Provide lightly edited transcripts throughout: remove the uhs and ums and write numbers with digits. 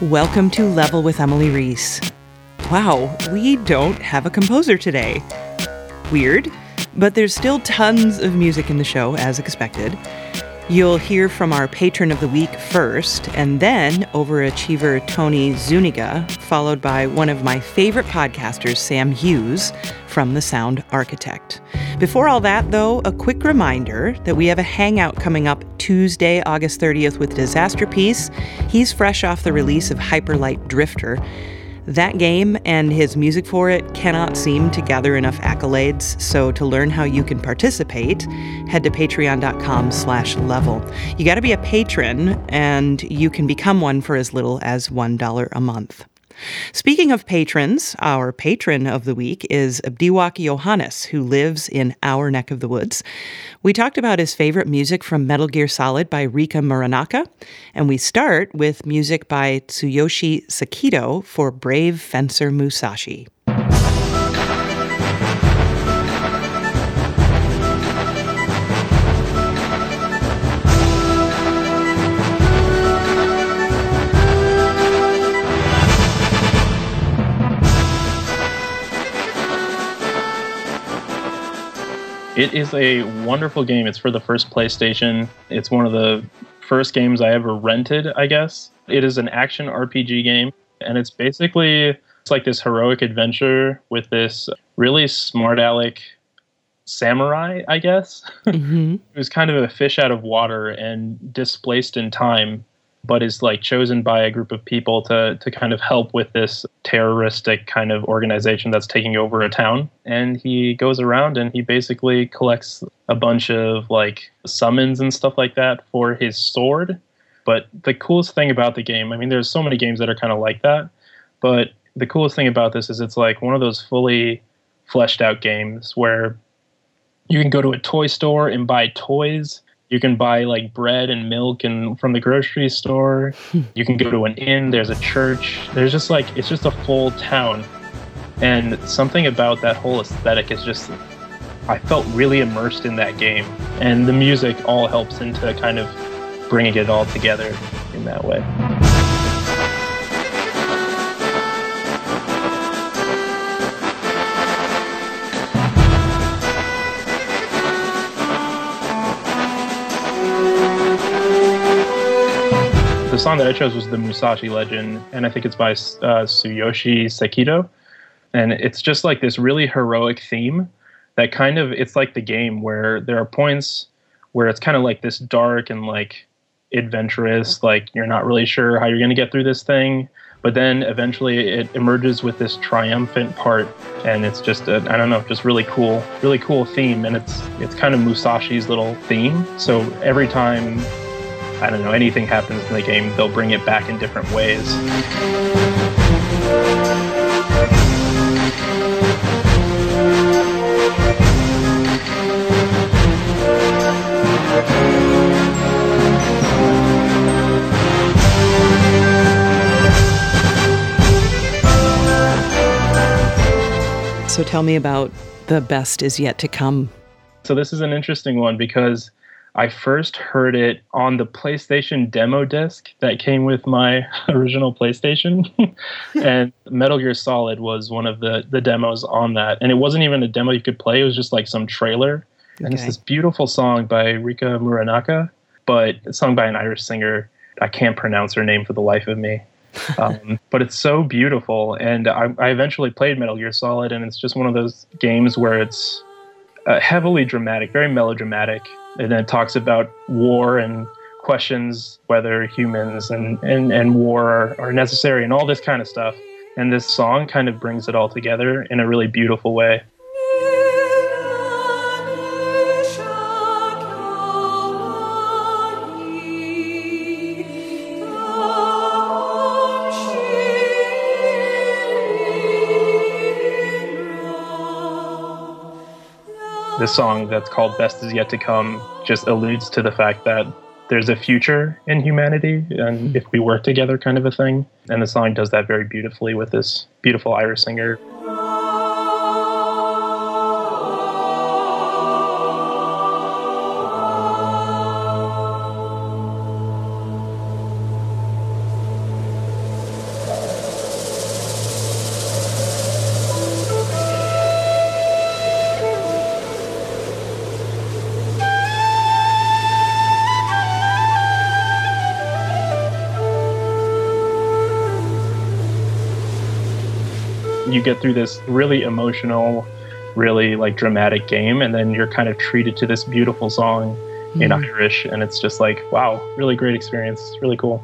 Welcome to Level with Emily Reese. Wow, we don't have a composer today. Weird, but there's still tons of music in the show, as expected. You'll hear from our patron of the week first, and then overachiever Tony Zuniga, followed by one of my favorite podcasters, Sam Hughes, from The Sound Architect. Before all that, though, a quick reminder that we have a hangout coming up Tuesday, August 30th with Disaster Piece. He's fresh off the release of Hyperlight Drifter. That game and his music for it cannot seem to gather enough accolades, so to learn how you can participate, head to patreon.com/level. You gotta be a patron, and you can become one for as little as $1 a month. Speaking of patrons, our patron of the week is Abdiwak Johannes, who lives in our neck of the woods. We talked about his favorite music from Metal Gear Solid by Rika Muranaka, and we start with music by Tsuyoshi Sakito for Brave Fencer Musashi. It is a wonderful game. It's for the first PlayStation. It's one of the first games I ever rented, I guess. It is an action RPG game, and it's like this heroic adventure with this really smart aleck samurai, I guess. Mm-hmm. Who's kind of a fish out of water and displaced in time, but is like chosen by a group of people to kind of help with this terroristic kind of organization that's taking over a town. And he goes around and he basically collects a bunch of like summons and stuff like that for his sword. But the coolest thing about the game, I mean, there's so many games that are kind of like that, but the coolest thing about this is it's like one of those fully fleshed out games where you can go to a toy store and buy toys. You can buy like bread and milk and from the grocery store. You can go to an inn. There's a church. There's just like, it's just a full town. And something about that whole aesthetic is just, I felt really immersed in that game. And the music all helps into kind of bringing it all together in that way. The song that I chose was the Musashi Legend, and I think it's by Tsuyoshi Sakito. And it's just like this really heroic theme that kind of, it's like the game where there are points where it's kind of like this dark and like adventurous, like you're not really sure how you're going to get through this thing. But then eventually it emerges with this triumphant part, and it's just, just really cool theme. And it's kind of Musashi's little theme. So every time, I don't know, anything happens in the game, they'll bring it back in different ways. So tell me about The Best Is Yet to Come. So this is an interesting one because I first heard it on the PlayStation demo disc that came with my original PlayStation. And Metal Gear Solid was one of the demos on that. And it wasn't even a demo you could play. It was just like some trailer. Okay. And it's this beautiful song by Rika Muranaka, but it's sung by an Irish singer. I can't pronounce her name for the life of me. But it's so beautiful. And I eventually played Metal Gear Solid, and it's just one of those games where it's heavily dramatic, very melodramatic. And then it talks about war and questions whether humans and war are necessary and all this kind of stuff. And this song kind of brings it all together in a really beautiful way. This song that's called Best Is Yet to Come just alludes to the fact that there's a future in humanity and if we work together kind of a thing. And the song does that very beautifully with this beautiful Irish singer. you get through this really emotional, really like dramatic game, and then you're kind of treated to this beautiful song in Irish, and it's just like, wow, really great experience. It's really cool.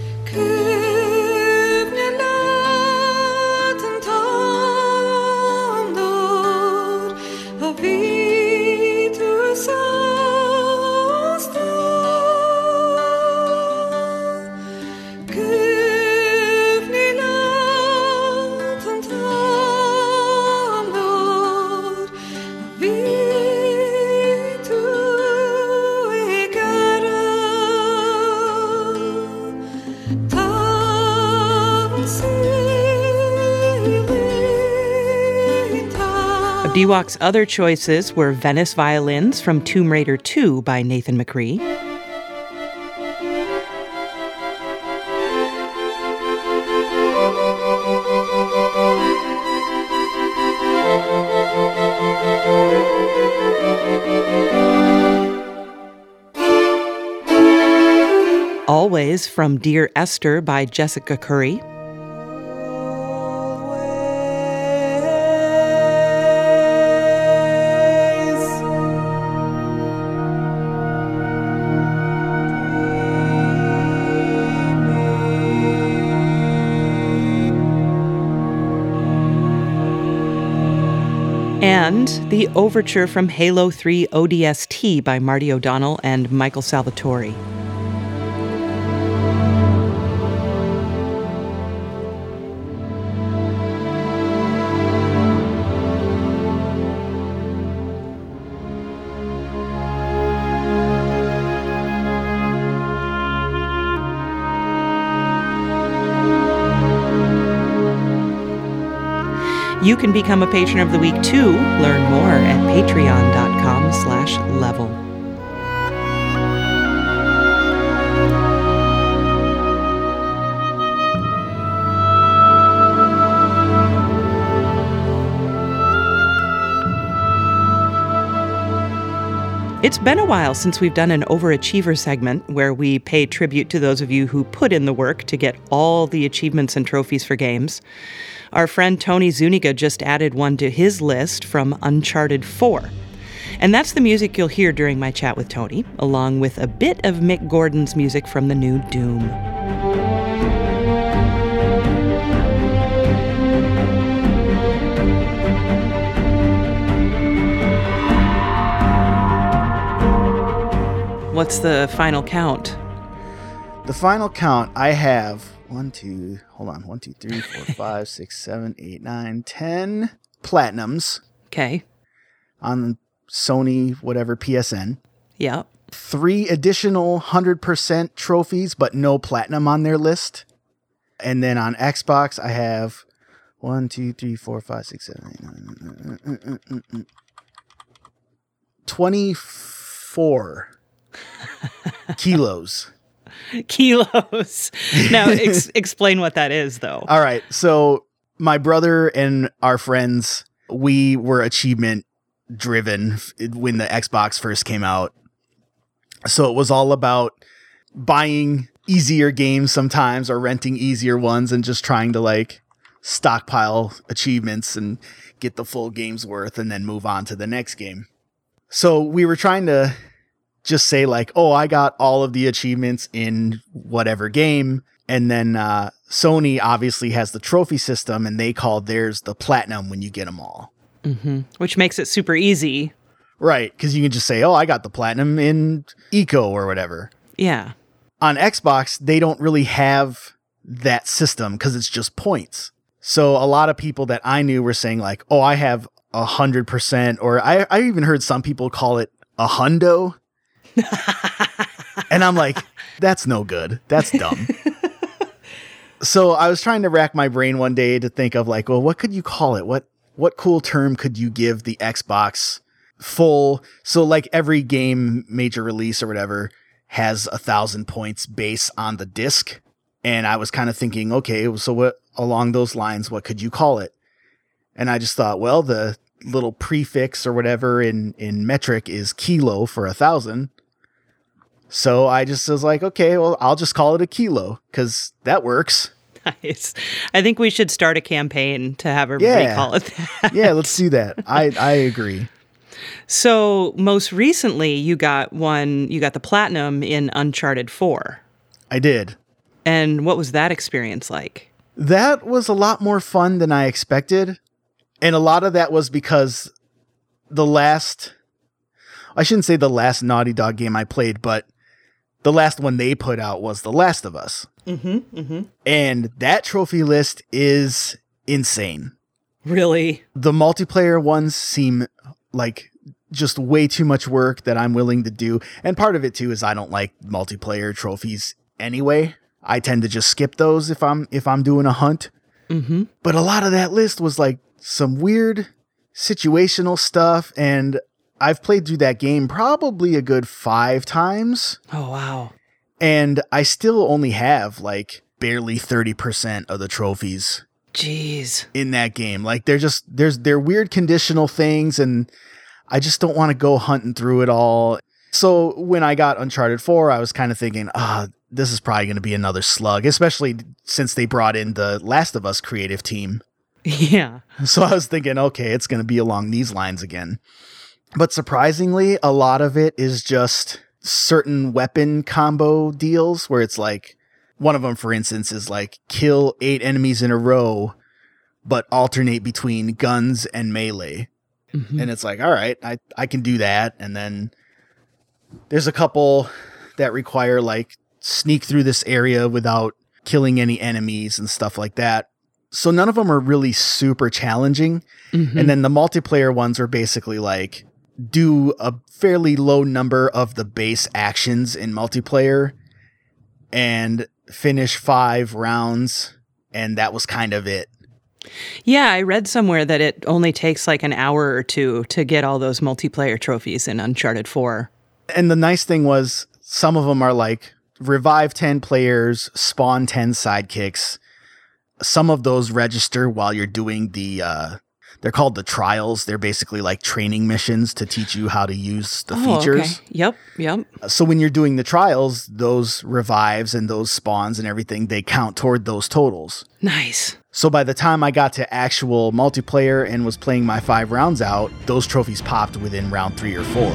Biwak's other choices were Venice Violins from Tomb Raider 2 by Nathan McCree, Always from Dear Esther by Jessica Curry, and the overture from Halo 3 ODST by Marty O'Donnell and Michael Salvatore. You can become a patron of the week too. Learn more at patreon.com/level. It's been a while since we've done an Overachiever segment where we pay tribute to those of you who put in the work to get all the achievements and trophies for games. Our friend Tony Zuniga just added one to his list from Uncharted 4. And that's the music you'll hear during my chat with Tony, along with a bit of Mick Gordon's music from the new Doom. What's the final count? The final count, I have 1, 2, 3, 4, 5, 6, 7, 8, 9, 10 platinums. Okay. On Sony, whatever, PSN. Yeah. 3 additional 100% trophies, but no platinum on their list. And then on Xbox, I have 1, 2, 3, 4, 5, 6, 7, 8, 9, 24 kilos. Kilos. Now, explain what that is, though. All right. So my brother and our friends, we were achievement driven when the Xbox first came out. So it was all about buying easier games sometimes or renting easier ones and just trying to like stockpile achievements and get the full game's worth and then move on to the next game. So we were trying to just say like, oh, I got all of the achievements in whatever game. And then Sony obviously has the trophy system and they call theirs the platinum when you get them all. Mm-hmm. Which makes it super easy. Right. Because you can just say, oh, I got the platinum in Eco or whatever. Yeah. On Xbox, they don't really have that system because it's just points. So a lot of people that I knew were saying like, oh, I have 100%, or I even heard some people call it a hundo. And I'm like, that's no good. That's dumb. So I was trying to rack my brain one day to think of like, well, what could you call it? What cool term could you give the Xbox full? So like every game major release or whatever has 1,000 points base on the disc. And I was kind of thinking, okay, so what along those lines, what could you call it? And I just thought, well, the little prefix or whatever in metric is kilo for 1,000. So I just was like, okay, well, I'll just call it a kilo because that works. Nice. I think we should start a campaign to have everybody call it that. Yeah, let's do that. I agree. So most recently, you got the platinum in Uncharted 4. I did. And what was that experience like? That was a lot more fun than I expected. And a lot of that was because I shouldn't say the last Naughty Dog game I played, but the last one they put out was The Last of Us. Mm-hmm, mm-hmm. And that trophy list is insane. Really? The multiplayer ones seem like just way too much work that I'm willing to do. And part of it too is I don't like multiplayer trophies anyway. I tend to just skip those if I'm doing a hunt. Mm-hmm. But a lot of that list was like some weird situational stuff, and I've played through that game probably a good 5 times. Oh, wow. And I still only have like barely 30% of the trophies. Jeez. In that game. Like they're weird conditional things, and I just don't want to go hunting through it all. So when I got Uncharted 4, I was kind of thinking, this is probably going to be another slug, especially since they brought in the Last of Us creative team. Yeah. So I was thinking, okay, it's going to be along these lines again. But surprisingly, a lot of it is just certain weapon combo deals where it's like, one of them, for instance, is like kill 8 enemies in a row, but alternate between guns and melee. Mm-hmm. And it's like, all right, I can do that. And then there's a couple that require like sneak through this area without killing any enemies and stuff like that. So none of them are really super challenging. Mm-hmm. And then the multiplayer ones are basically like do a fairly low number of the base actions in multiplayer and finish 5 rounds. And that was kind of it. Yeah, I read somewhere that it only takes like an hour or 2 to get all those multiplayer trophies in Uncharted 4. And the nice thing was some of them are like revive 10 players, spawn 10 sidekicks. Some of those register while you're doing they're called the trials. They're basically like training missions to teach you how to use the features. Okay. Yep. So when you're doing the trials, those revives and those spawns and everything, they count toward those totals. Nice. So by the time I got to actual multiplayer and was playing my 5 rounds out, those trophies popped within round 3 or 4.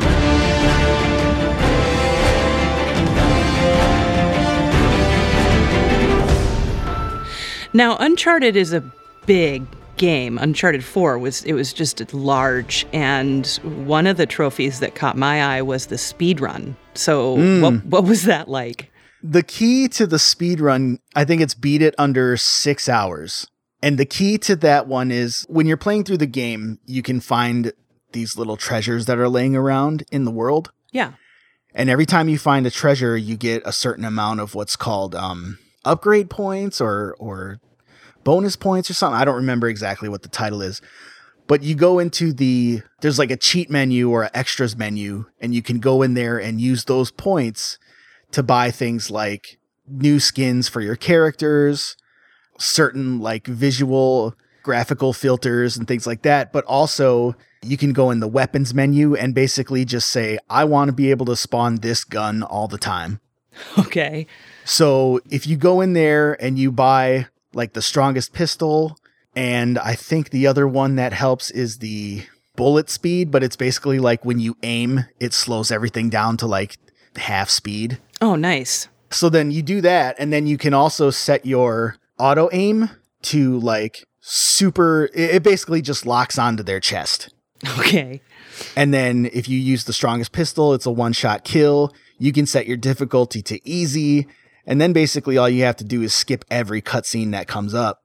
Now, Uncharted is a big game. Uncharted 4 was just large, and one of the trophies that caught my eye was the speed run. So what was that like? The key to the speed run, I think it's beat it under 6 hours. And the key to that one is when you're playing through the game, you can find these little treasures that are laying around in the world. Yeah. And every time you find a treasure, you get a certain amount of what's called upgrade points or bonus points or something. I don't remember exactly what the title is. But you go into there's like a cheat menu or an extras menu, and you can go in there and use those points to buy things like new skins for your characters, certain like visual graphical filters and things like that. But also you can go in the weapons menu and basically just say, I want to be able to spawn this gun all the time. Okay. So if you go in there and you buy like the strongest pistol, and I think the other one that helps is the bullet speed, but it's basically like when you aim, it slows everything down to like half speed. Oh, nice. So then you do that, and then you can also set your auto aim to like super, it basically just locks onto their chest. Okay. And then if you use the strongest pistol, it's a one-shot kill. You can set your difficulty to easy, and then basically all you have to do is skip every cutscene that comes up,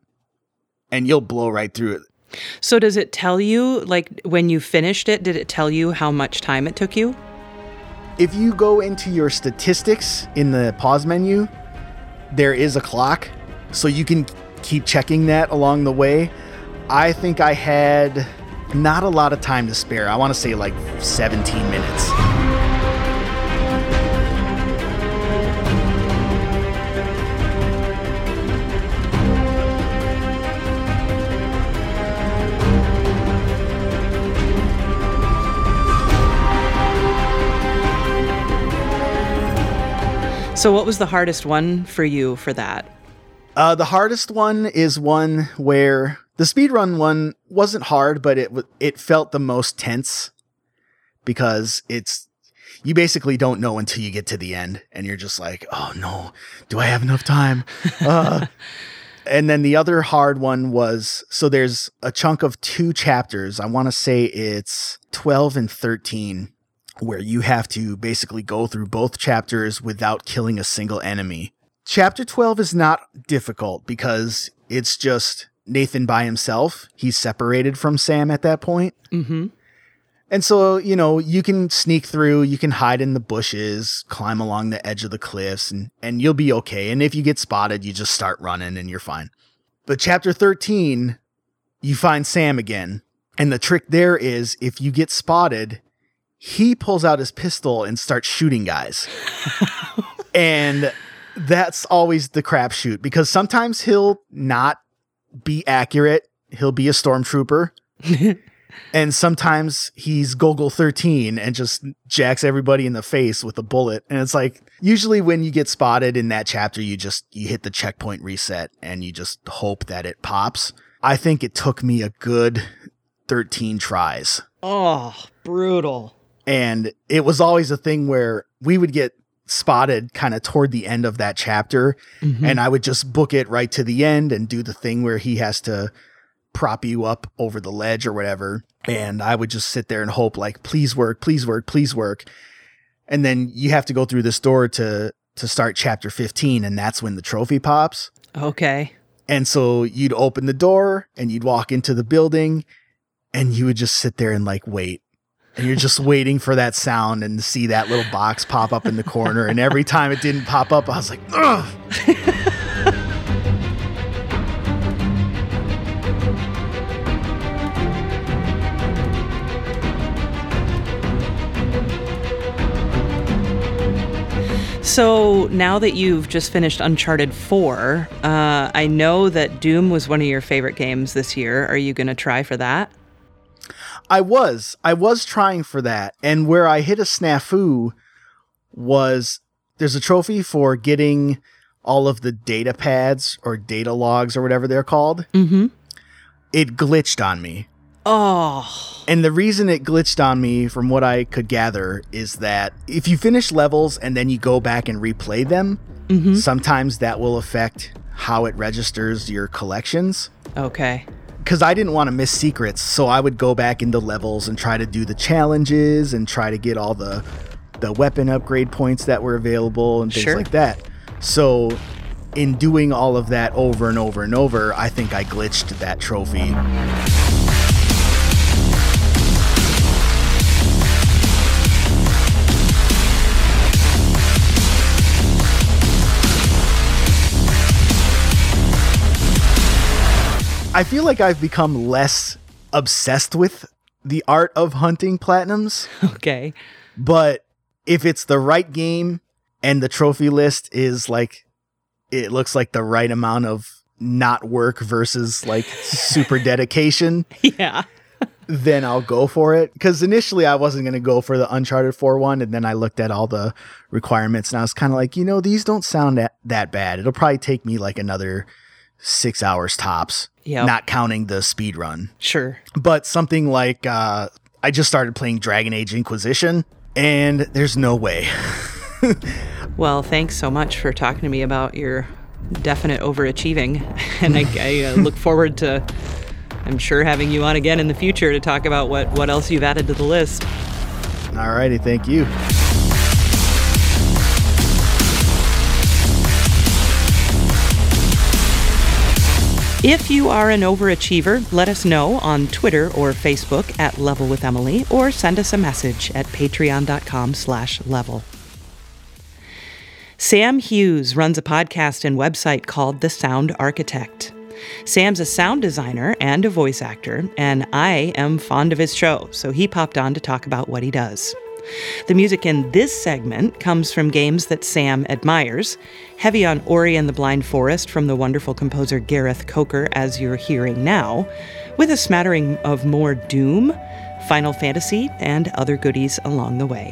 and you'll blow right through it. So does it tell you, like, when you finished it, did it tell you how much time it took you? If you go into your statistics in the pause menu, there is a clock, so you can keep checking that along the way. I think I had not a lot of time to spare. I want to say like 17 minutes. So what was the hardest one for you for that? The hardest one is one where the speedrun one wasn't hard, but it felt the most tense because you basically don't know until you get to the end and you're just like, oh no, do I have enough time? And then the other hard one was, so there's a chunk of 2 chapters. I want to say it's 12 and 13, where you have to basically go through both chapters without killing a single enemy. Chapter 12 is not difficult because it's just Nathan by himself. He's separated from Sam at that point. Mm-hmm. And so, you can sneak through, you can hide in the bushes, climb along the edge of the cliffs, and you'll be okay. And if you get spotted, you just start running and you're fine. But chapter 13, you find Sam again. And the trick there is if you get spotted, he pulls out his pistol and starts shooting guys. And that's always the crapshoot because sometimes he'll not be accurate. He'll be a stormtrooper. And sometimes he's Gogol 13 and just jacks everybody in the face with a bullet. And it's like, usually when you get spotted in that chapter, you hit the checkpoint reset and you just hope that it pops. I think it took me a good 13 tries. Oh, brutal. And it was always a thing where we would get spotted kind of toward the end of that chapter. Mm-hmm. And I would just book it right to the end and do the thing where he has to prop you up over the ledge or whatever. And I would just sit there and hope like, please work, please work, please work. And then you have to go through this door to start chapter 15. And that's when the trophy pops. Okay. And so you'd open the door and you'd walk into the building and you would just sit there and like, wait. And you're just waiting for that sound and to see that little box pop up in the corner. And every time it didn't pop up, I was like, ugh. So now that you've just finished Uncharted 4, I know that Doom was one of your favorite games this year. Are you going to try for that? I was trying for that. And where I hit a snafu was there's a trophy for getting all of the data pads or data logs or whatever they're called. Mm-hmm. It glitched on me. Oh. And the reason it glitched on me, from what I could gather, is that if you finish levels and then you go back and replay them, mm-hmm. sometimes that will affect how it registers your collections. Okay. Because I didn't want to miss secrets, so I would go back into levels and try to do the challenges and try to get all the weapon upgrade points that were available and things Sure. like that. So in doing all of that over and over and over, I think I glitched that trophy. I feel like I've become less obsessed with the art of hunting platinums. Okay. But if it's the right game and the trophy list is like, it looks like the right amount of not work versus like super dedication, Yeah. then I'll go for it. Because initially I wasn't going to go for the Uncharted 4 one. And then I looked at all the requirements and I was kind of like, these don't sound that bad. It'll probably take me like another 6 hours tops. Yep. Not counting the speed run. Sure. But something like I just started playing Dragon Age Inquisition, and there's no way. Well, thanks so much for talking to me about your definite overachieving. And I look forward to, I'm sure, having you on again in the future to talk about what else you've added to the list. All righty, thank you. If you are an overachiever, let us know on Twitter or Facebook at Level with Emily, or send us a message at patreon.com/level. Sam Hughes runs a podcast and website called The Sound Architect. Sam's a sound designer and a voice actor, and I am fond of his show, so he popped on to talk about what he does. The music in this segment comes from games that Sam admires, heavy on Ori and the Blind Forest from the wonderful composer Gareth Coker, as you're hearing now, with a smattering of more Doom, Final Fantasy, and other goodies along the way.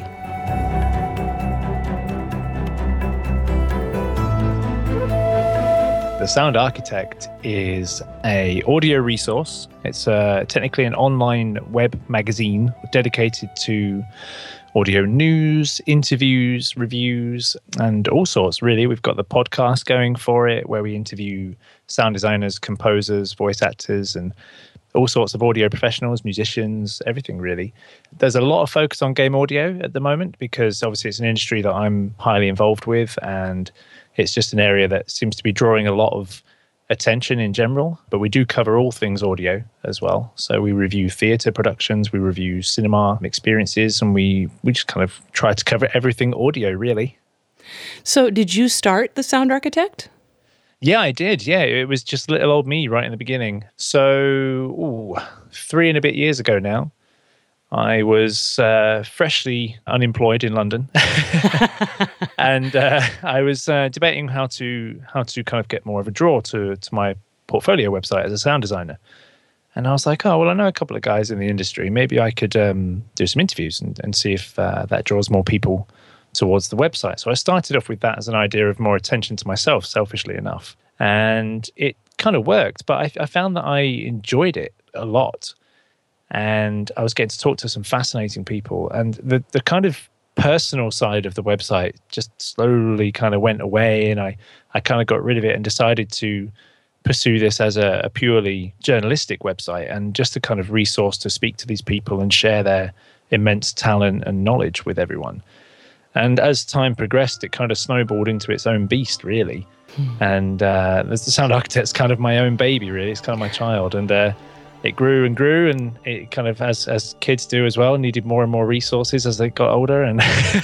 The Sound Architect is a audio resource. It's technically an online web magazine dedicated to audio news, interviews, reviews, and all sorts, really. We've got the podcast going for it, where we interview sound designers, composers, voice actors, and all sorts of audio professionals, musicians, everything, really. There's a lot of focus on game audio at the moment because obviously it's an industry that I'm highly involved with, and it's just an area that seems to be drawing a lot of attention in general, but we do cover all things audio as well. So we review theatre productions, we review cinema experiences, and we just kind of try to cover everything audio, really. So did you start The Sound Architect? Yeah, I did. Yeah, it was just little old me right in the beginning. So 3 and a bit years ago now, I was freshly unemployed in London, and I was debating how to kind of get more of a draw to my portfolio website as a sound designer. And I was like, oh, well, I know a couple of guys in the industry. Maybe I could do some interviews and see if that draws more people towards the website. So I started off with that as an idea of more attention to myself, selfishly enough. And it kind of worked, but I found that I enjoyed it a lot. And I was getting to talk to some fascinating people. And the kind of personal side of the website just slowly kind of went away. And I kind of got rid of it and decided to pursue this as a purely journalistic website and just a kind of resource to speak to these people and share their immense talent and knowledge with everyone. And as time progressed, it kind of snowballed into its own beast, really. And the Sound Architect's kind of my own baby, really. It's kind of my child. And it grew and grew, and it kind of, as kids do as well, needed more and more resources as they got older. And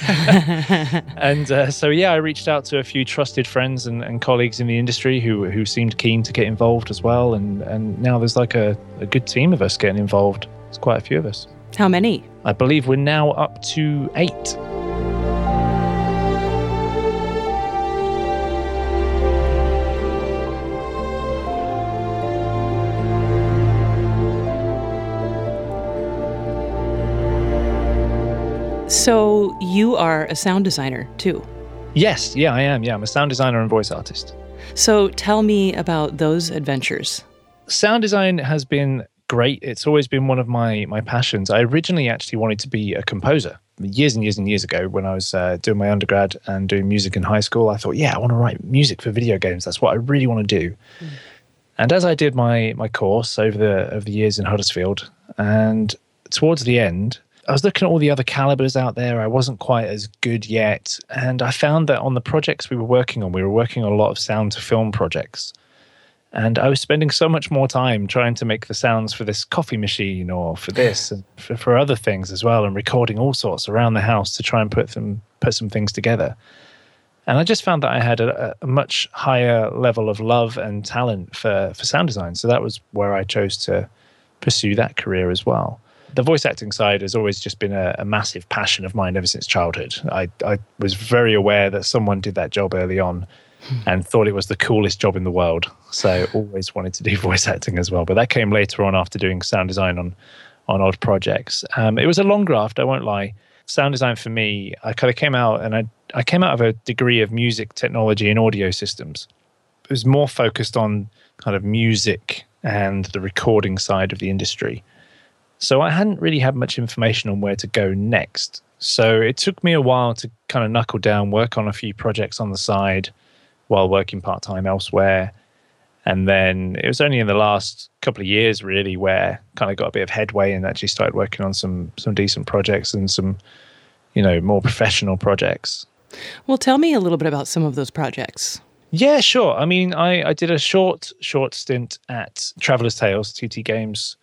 so I reached out to a few trusted friends and colleagues in the industry who seemed keen to get involved as well. And now there's like a good team of us getting involved. There's quite a few of us. How many? I believe we're now up to 8. So you are a sound designer too? Yes, yeah, I am. Yeah, I'm a sound designer and voice artist. So tell me about those adventures. Sound design has been great. It's always been one of my passions. I originally actually wanted to be a composer. Years and years and years ago, when I was doing my undergrad and doing music in high school, I thought, I want to write music for video games. That's what I really want to do. And as I did my course over the years in Huddersfield, and towards the end, I was looking at all the other calibers out there. I wasn't quite as good yet. And I found that on the projects we were working on a lot of sound to film projects. And I was spending so much more time trying to make the sounds for this coffee machine or for this and for other things as well, and recording all sorts around the house to try and put some things together. And I just found that I had a much higher level of love and talent for sound design. So that was where I chose to pursue that career as well. The voice acting side has always just been a massive passion of mine ever since childhood. I was very aware that someone did that job early on and thought it was the coolest job in the world. So always wanted to do voice acting as well. But that came later on after doing sound design on odd projects. It was a long graft, I won't lie. Sound design for me, I kind of came out, and I came out of a degree of music technology and audio systems. It was more focused on kind of music and the recording side of the industry. So I hadn't really had much information on where to go next. So it took me a while to kind of knuckle down, work on a few projects on the side while working part-time elsewhere. And then it was only in the last couple of years, really, where I kind of got a bit of headway and actually started working on some decent projects and some, more professional projects. Well, tell me a little bit about some of those projects. Yeah, sure. I mean, I did a short stint at Traveller's Tales, TT Games,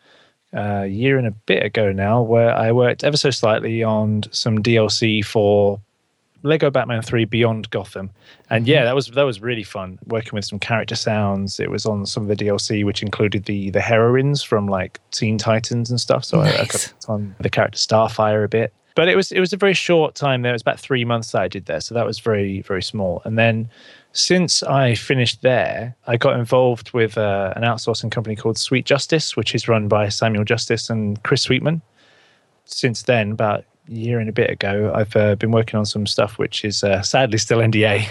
a year and a bit ago now, where I worked ever so slightly on some DLC for Lego Batman 3 Beyond Gotham. And yeah, that was really fun, working with some character sounds. It was on some of the DLC, which included the heroines from like Teen Titans and stuff. So nice. I got on the character Starfire a bit. But it was a very short time there. It was about 3 months that I did there. So that was very, very small. And then since I finished there, I got involved with an outsourcing company called Sweet Justice, which is run by Samuel Justice and Chris Sweetman. Since then, about year and a bit ago, I've been working on some stuff which is sadly still NDA.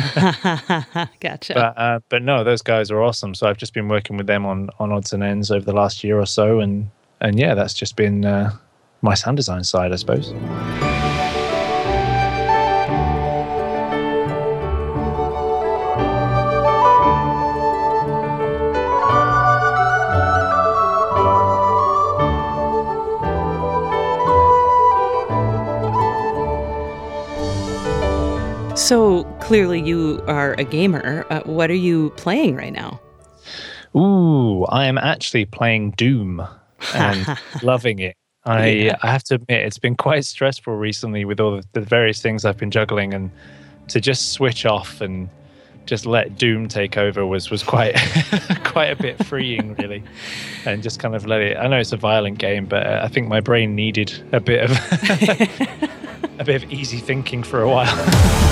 Gotcha. But no, those guys are awesome. So I've just been working with them on odds and ends over the last year or so, and yeah, that's just been my sound design side, I suppose. So clearly you are a gamer. What are you playing right now? Ooh, I am actually playing Doom and loving it. I have to admit, it's been quite stressful recently with all the various things I've been juggling, and to just switch off and just let Doom take over was quite quite a bit freeing, really, and just kind of let it. I know it's a violent game, but I think my brain needed a bit of a bit of easy thinking for a while.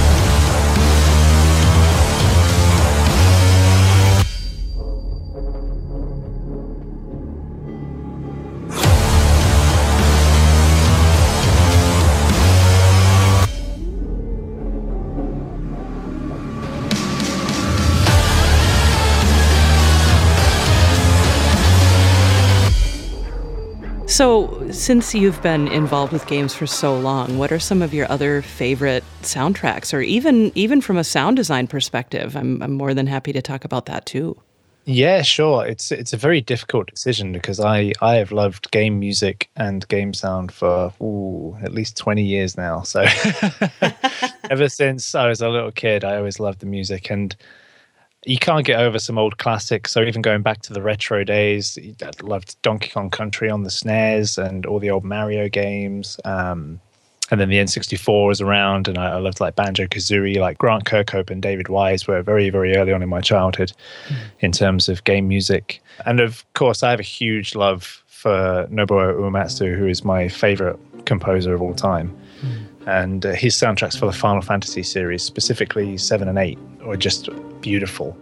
So, since you've been involved with games for so long, what are some of your other favorite soundtracks, or even from a sound design perspective? I'm more than happy to talk about that too. Yeah, sure. It's a very difficult decision because I have loved game music and game sound for at least 20 years now. So ever since I was a little kid, I always loved the music, and you can't get over some old classics. So even going back to the retro days, I loved Donkey Kong Country on the SNES and all the old Mario games. And then the N64 was around, and I loved like Banjo-Kazooie. Like Grant Kirkhope and David Wise were very, very early on in my childhood in terms of game music. And of course, I have a huge love for Nobuo Uematsu, who is my favorite composer of all time. And his soundtracks for the Final Fantasy series, specifically 7 and 8, were just beautiful.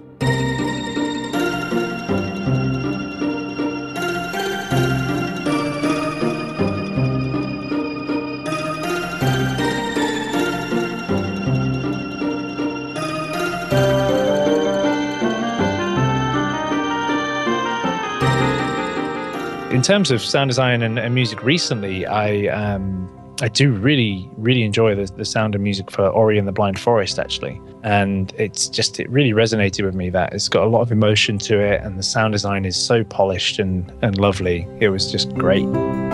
In terms of sound design and music recently, I do really, really enjoy the sound and music for Ori and the Blind Forest, actually. And it really resonated with me that it's got a lot of emotion to it, and the sound design is so polished and lovely. It was just great.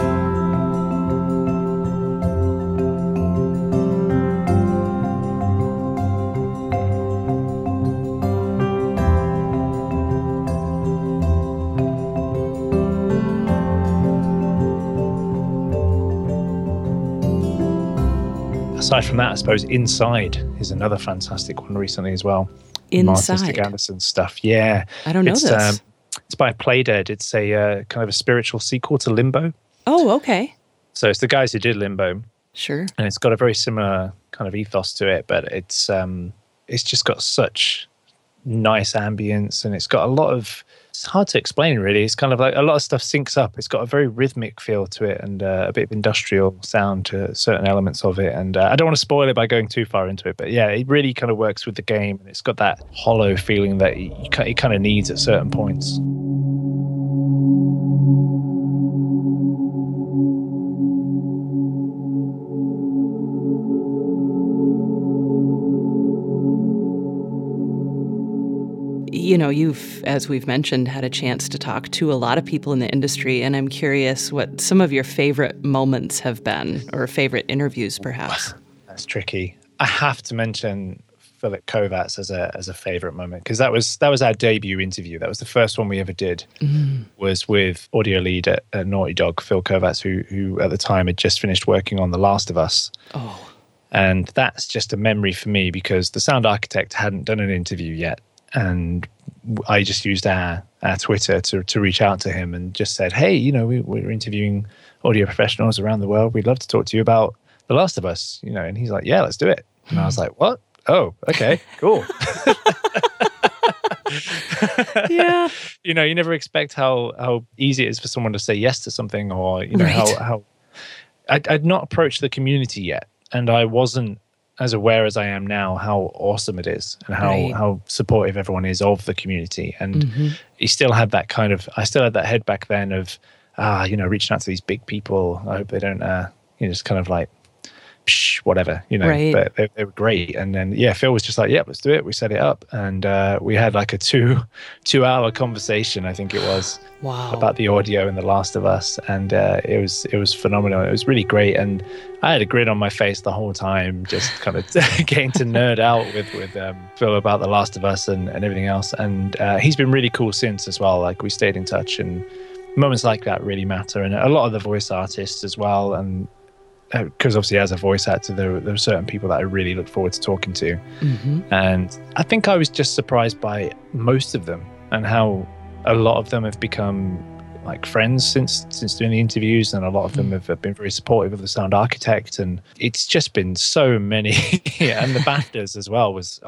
Aside from that, I suppose Inside is another fantastic one recently as well. Inside? Martin Stig Anderson stuff. Yeah. I don't know this. It's by Playdead. It's a kind of a spiritual sequel to Limbo. Oh, okay. So it's the guys who did Limbo. Sure. And it's got a very similar kind of ethos to it, but it's just got such nice ambience, and it's got a lot of, it's hard to explain really. It's kind of like a lot of stuff syncs up. It's got a very rhythmic feel to it, and a bit of industrial sound to certain elements of it. And I don't want to spoil it by going too far into it, but yeah, it really kind of works with the game, and it's got that hollow feeling that it kind of needs at certain points. You know, you've, as we've mentioned, had a chance to talk to a lot of people in the industry, and I'm curious what some of your favorite moments have been, or favorite interviews, perhaps. That's tricky. I have to mention Philip Kovacs as a favorite moment, because that was our debut interview. That was the first one we ever did. Was with audio lead at Naughty Dog, Phil Kovacs, who at the time had just finished working on The Last of Us. Oh. And that's just a memory for me, because the sound architect hadn't done an interview yet. And I just used our Twitter to reach out to him and just said, hey, you know, we're interviewing audio professionals around the world. We'd love to talk to you about The Last of Us, you know. And he's like, yeah, let's do it. And I was like, what? Oh, okay, cool. Yeah. You know, you never expect how easy it is for someone to say yes to something, or, you know, right. how I'd not approached the community yet, and I wasn't as aware as I am now how awesome it is and how supportive everyone is of the community. And you still had that I still had that head back then of, reaching out to these big people. I hope they don't, just kind of like, whatever, but they were great. And then, Phil was just like, yeah, let's do it. We set it up. And we had like a 2-hour conversation, I think it was, about the audio in The Last of Us. And it was phenomenal. It was really great. And I had a grin on my face the whole time, just kind of getting to nerd out with Phil about The Last of Us and everything else. And he's been really cool since as well. Like, we stayed in touch, and moments like that really matter. And a lot of the voice artists as well. And because obviously as a voice actor, there were certain people that I really look forward to talking to. And I think I was just surprised by most of them and how a lot of them have become like friends since doing the interviews, and a lot of them have been very supportive of the Sound Architect. And it's just been so many. And the BAFTAs as well was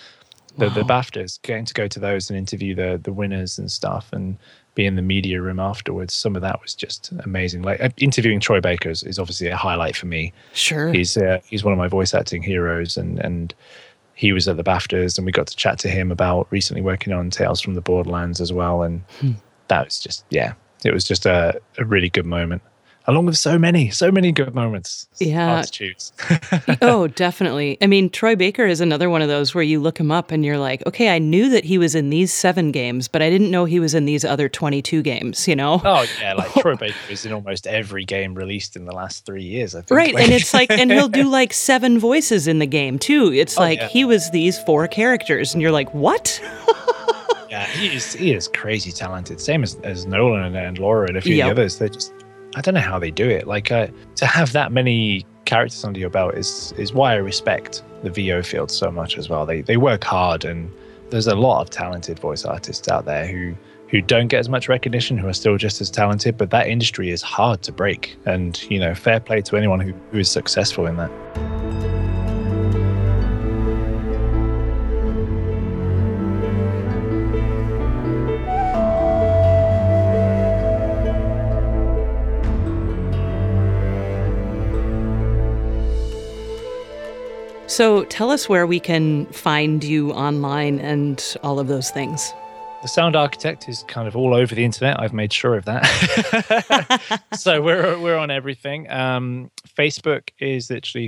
the BAFTAs, getting to go to those and interview the winners and stuff, and be in the media room afterwards. Some of that was just amazing. Like, interviewing Troy Baker is obviously a highlight for me. Sure. He's one of my voice acting heroes, and he was at the BAFTAs, and we got to chat to him about recently working on Tales from the Borderlands as well. And that was just, it was just a really good moment. Along with so many good moments. It's hard to choose. Oh, definitely. I mean, Troy Baker is another one of those where you look him up and you're like, okay, I knew that he was in these 7 games, but I didn't know he was in these other 22 games, Oh, yeah, like Troy Baker is in almost every game released in the last 3 years, I think. Right, and it's like, and he'll do like 7 voices in the game, too. It's he was these 4 characters, and you're like, what? Yeah, he is crazy talented. Same as Nolan and Laura and a few of the others. They're just, I don't know how they do it. Like, to have that many characters under your belt is why I respect the VO field so much as well. They work hard, and there's a lot of talented voice artists out there who don't get as much recognition, who are still just as talented, but that industry is hard to break. And, fair play to anyone who is successful in that. So tell us where we can find you online and all of those things. The Sound Architect is kind of all over the internet. I've made sure of that. So we're on everything. Facebook is literally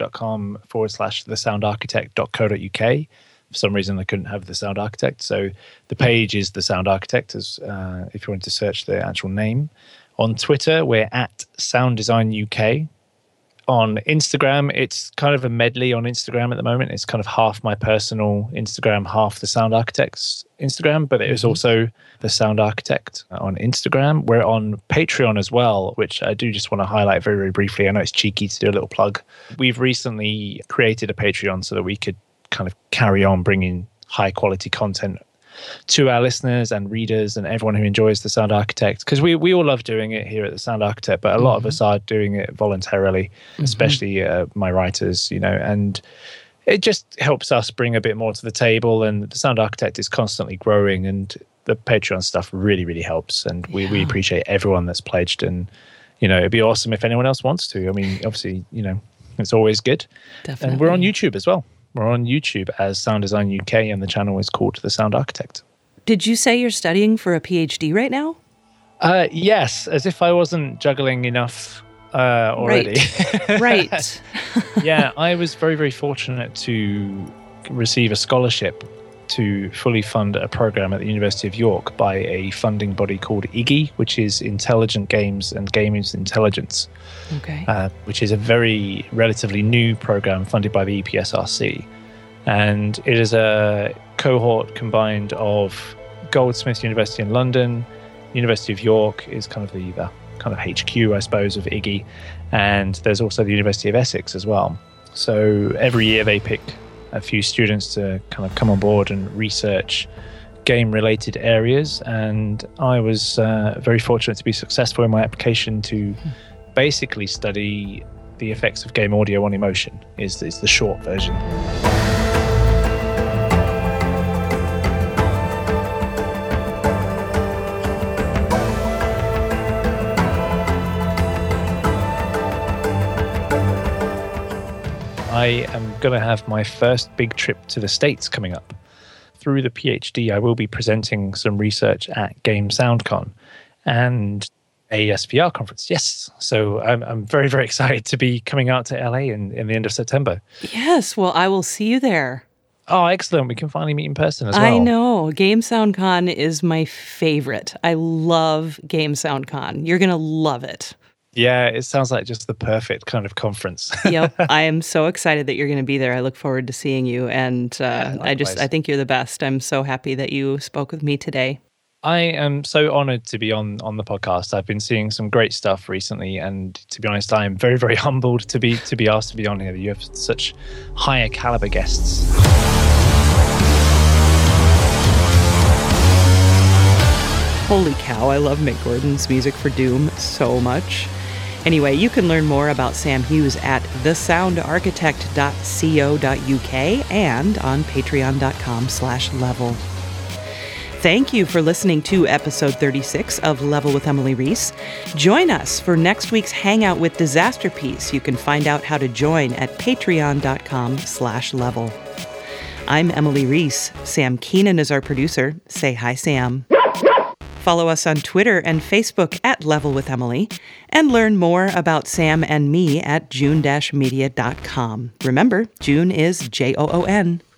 facebook.com/thesoundarchitect.co.uk. For some reason, I couldn't have The Sound Architect. So the page is The Sound Architect, as if you want to search the actual name. On Twitter, we're at Sound Design UK. On Instagram, it's kind of a medley on Instagram at the moment. It's kind of half my personal Instagram, half the Sound Architect's Instagram, but it is also the Sound Architect on Instagram. We're on Patreon as well, which I do just want to highlight very, very briefly. I know it's cheeky to do a little plug. We've recently created a Patreon so that we could kind of carry on bringing high quality content to our listeners and readers and everyone who enjoys the Sound Architect, because we all love doing it here at the Sound Architect, but a lot of us are doing it voluntarily, especially my writers, and it just helps us bring a bit more to the table. And the Sound Architect is constantly growing, and the Patreon stuff really, really helps. And we appreciate everyone that's pledged. And it'd be awesome if anyone else wants to. I mean, obviously, it's always good. Definitely. And we're on YouTube as well. We're on YouTube as Sound Design UK, and the channel is called The Sound Architect. Did you say you're studying for a PhD right now? Yes, as if I wasn't juggling enough already. Right. Yeah, I was very, very fortunate to receive a scholarship to fully fund a program at the University of York by a funding body called IGI, which is Intelligent Games and Gaming's Intelligence, which is a very relatively new program funded by the EPSRC. And it is a cohort combined of Goldsmiths University in London, University of York is kind of the kind of HQ, I suppose, of IGI, and there's also the University of Essex as well. So every year they pick a few students to kind of come on board and research game-related areas, and I was very fortunate to be successful in my application to basically study the effects of game audio on emotion, is the short version. I am going to have my first big trip to the States coming up. Through the PhD, I will be presenting some research at Game SoundCon and ASVR conference. Yes. So I'm very, very excited to be coming out to LA in the end of September. Yes. Well, I will see you there. Oh, excellent. We can finally meet in person as well. I know. Game SoundCon is my favorite. I love Game SoundCon. You're going to love it. Yeah, it sounds like just the perfect kind of conference. Yep. I am so excited that you're going to be there. I look forward to seeing you. And I think you're the best. I'm so happy that you spoke with me today. I am so honored to be on the podcast. I've been seeing some great stuff recently, and to be honest, I am very, very humbled to be asked to be on here. You have such higher caliber guests. Holy cow, I love Mick Gordon's music for Doom so much. Anyway, you can learn more about Sam Hughes at thesoundarchitect.co.uk and on patreon.com/level. Thank you for listening to episode 36 of Level with Emily Reese. Join us for next week's Hangout with Disasterpiece. You can find out how to join at patreon.com/level. I'm Emily Reese. Sam Keenan is our producer. Say hi, Sam. Follow us on Twitter and Facebook at Level with Emily, and learn more about Sam and me at june-media.com. Remember, June is Joon.